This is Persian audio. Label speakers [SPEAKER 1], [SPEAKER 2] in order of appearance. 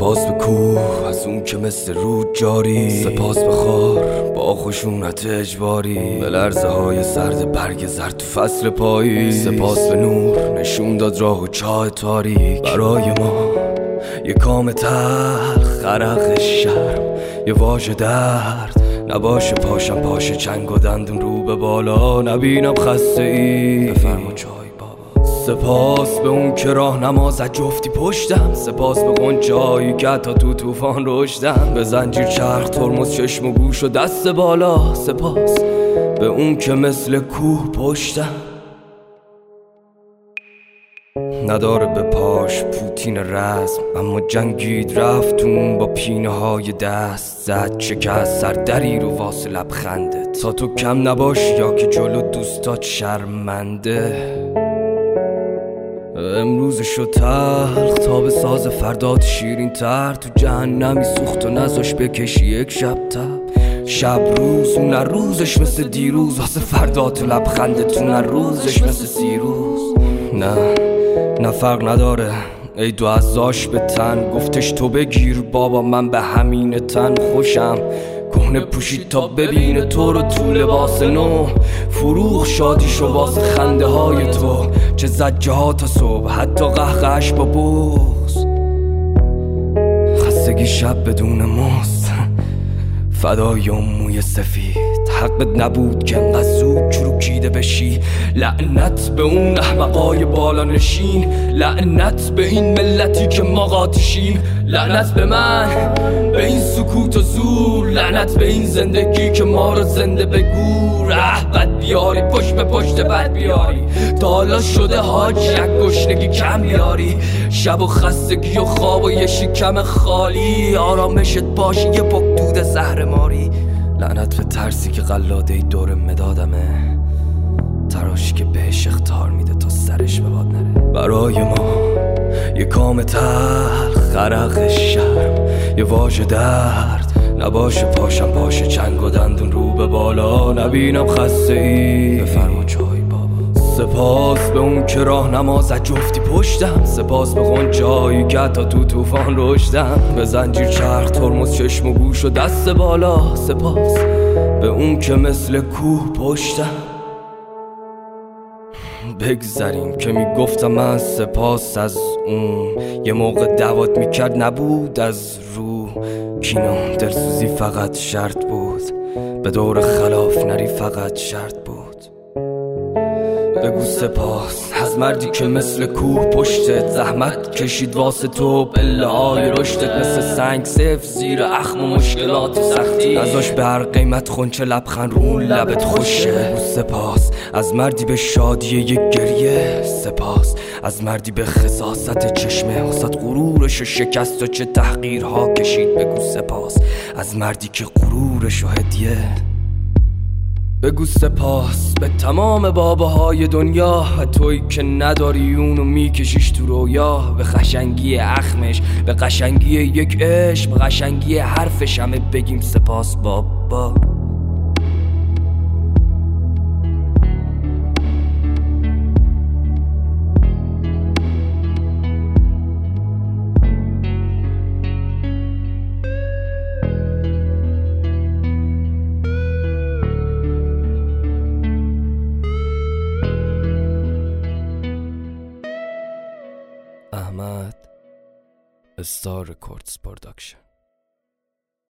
[SPEAKER 1] سپاس به کوه از اون که مثل رود جاری، سپاس به خار با خشونت اجباری، به لرزه های سرد برگ زرد تو فصل پایی. سپاس به نور نشون داد راه و چاه تاریک برای ما، یه کام تلخ غرق شرم، یه واژه درد نباشه پاشم پاشه چنگ و دندون رو به بالا، نبینم خسته ای بفرما چای بابا. سپاس به اون که راه نماز جفتی پشتم، سپاس به غنچه‌هایی که تا تو طوفان رشدم، به زنجیر چرخ ترمز چشم و گوش و دست بالا. سپاس به اون که مثل کوه پشتم، نداره به پاش پوتین رزم، اما جنگید رفتون با پینه های دست، زد شکست سردری رو واسه لبخندت تا تو کم نباشی یا که جلو دوستات شرمنده. امروز شد تلخ تا به ساز فردات شیرین تر، تو جهنمی سوخت و نذاش بکشی یک شب تب. شب روز اون روزش مثل دیروز، واسه فردات و لبخندتون روزش مثل سیروز. نه فرق نداره ای دو ازاش به تن، گفتش تو بگیر بابا من به همین تن خوشم. کهنه پوشید تا ببینه تو رو تو لباس نو، فروغ شادیشو واسه خنده های تو، چه زجه ها تا صبح حتی قهقهش با بغض. خستگی شب بدون مست فدای اون موی سفید، حقت نبود که انقدر زود چروکیده بشی. لعنت به اون احمقای بالا نشین، لعنت به این ملتی که ما قاتشیم، لعنت به من به این سکوت و زور، لعنت به این زندگی که ما رو زنده به گور. بد بیاری پشت به پشت بد بیاری، تا حالا شده حاج یک گشنگی کم بیاری، شب و خستگی و خواب و یه شکم خالی، آرامشت باشه یه پک دود زهر ماری. لعنت به ترسی که قلاده ای دور مدادمه، تراشی که بهش اختار میده تا سرش به باد نره. برای ما یه کام تلخ غرق شرم، یه واژه درد نباشه پاشم پاشه چنگ و دندون رو به بالا، نبینم خسته ای بفرما چای بابا. سپاس به اون که راه نماز جفتی پشتم، سپاس به غنچه‌هایی که تا تو طوفان رشدم، به زنجیر چرخ ترمز چشم و گوش و دست بالا. سپاس به اون که مثل کوه پشتم. بگذریم که میگفتم من سپاس از اون، یه موقع دعوت میکرد نبود از رو کینم، دلسوزی فقط شرط بود، به دور خلاف نری فقط شرط بود. بگو سپاس از مردی که مثل کوه پشتت زحمت کشید واسه تو، پله های رشدت مثل سنگ سفت زیر اخم و مشکلات و سختی، ازاش به هر قیمت خونچه لبخند رو لبت خوشه. بگو سپاس از مردی به شادی یک گریه، سپاس از مردی به خساست چشمه واسط غرورشو شکست و چه تحقیرها کشید. بگو سپاس از مردی که غرورشو هدیه. بگو سپاس به تمام باباهای دنیا، تویی که نداری اونو میکشیش تو رویا، به قشنگی اخمش، به قشنگی یک عشق، به قشنگی حرفش همه بگیم سپاس بابا. احمد استار رکوردز پروداکشن.